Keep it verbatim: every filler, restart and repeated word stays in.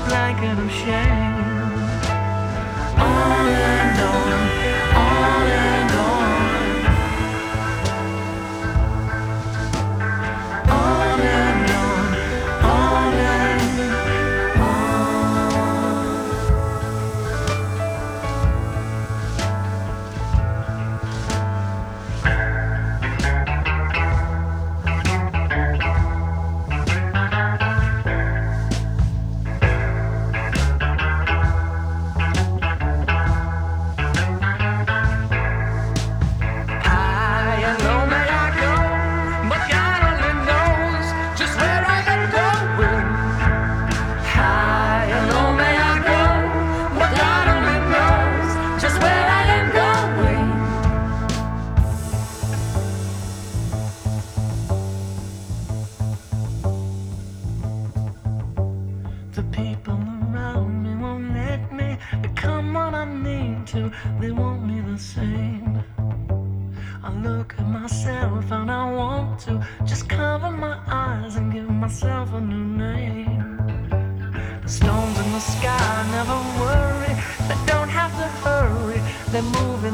blanket of shame. On and on, on and on. On and on, on and the people around me won't let me become what I need to. They want me the same. I look at myself and I want to just cover my eyes and give myself a new name. The storms in the sky never worry. They don't have to hurry. They're moving